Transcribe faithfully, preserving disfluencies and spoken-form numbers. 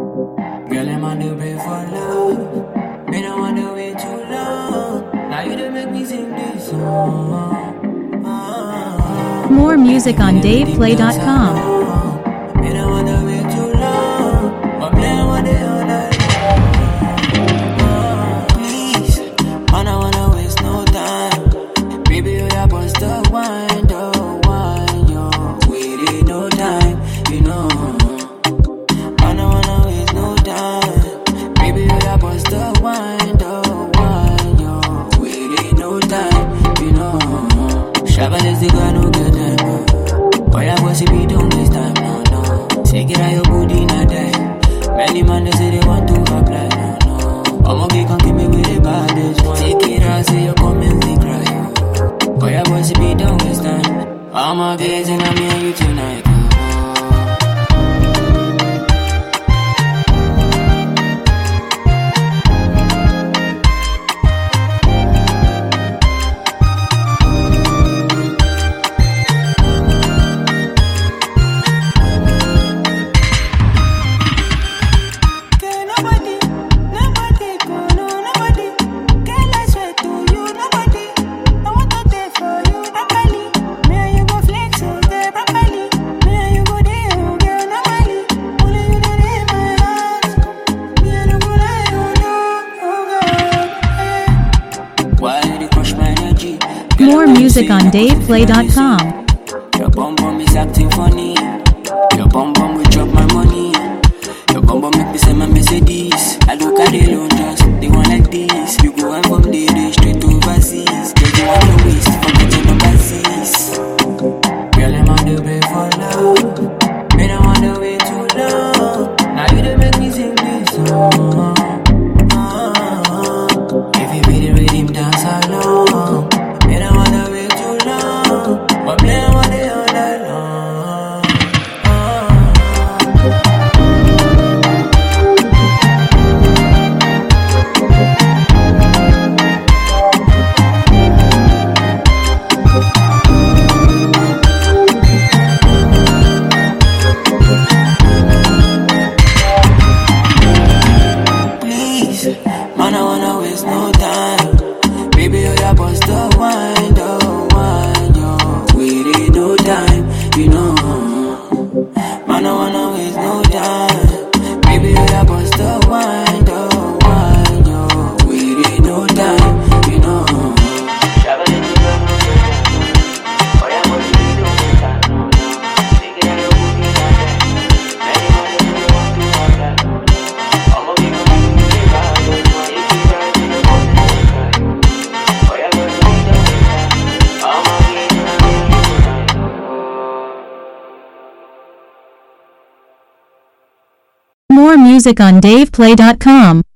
Girl, I'm on the way for love. Me don't want to wait too long. Now you done make me sing this song. Ah, More music on dave play dot com. me don't want to wait too long. But me don't want to all night long. Please, man, I wanna waste no time. Baby, you are bust the wine, the wine, yo. Waiting no time, you know. Man, I wanna waste no time. Baby, you are bust the wine, the wine, yo. Waiting no time, you know. Shabba is the guy who get time. Boy, I was if we don't waste time, no, no. Take it out your booty, not die. Many man they say they want to apply, no, no. I'ma be come give me with the baddest one. Take it out, say you come and they cry, yo. Boy, I was if we don't waste time. All my days and I'm here you tonight. More music on dave play dot com. Your bum bum is acting funny. Your bum bum will drop my money. Your bum bum make me send my Mercedes. I look at the Londons, they want like this. You go and from the day straight to overseas. Girl, you want your waist, forget your number six. Girl, I'm on the way for love. Me don't want to wait too long. Now you done make me sing this song. Ah, if you be the rhythm, dance along. Me don't wanna wait too long, but me don't want it all night long. Please, man, I wanna waste no time. Baby, you ya bust the wine, the wine, yo. Waiting no time, you know. Man, I wanna waste no time. Baby, you ya bust the wine, the wine, yo. Waiting no time, you know. Shabba is the girl who get time. Boy, I want to be doing time, no, no. Take it out your booty, not that. Many man they say they want to have that, no, no. I'ma be coming with the baddest one. Take it right to the bottom of the sky. Boy, I want to be doing time. I'ma be doing tonight. More music on dave play dot com.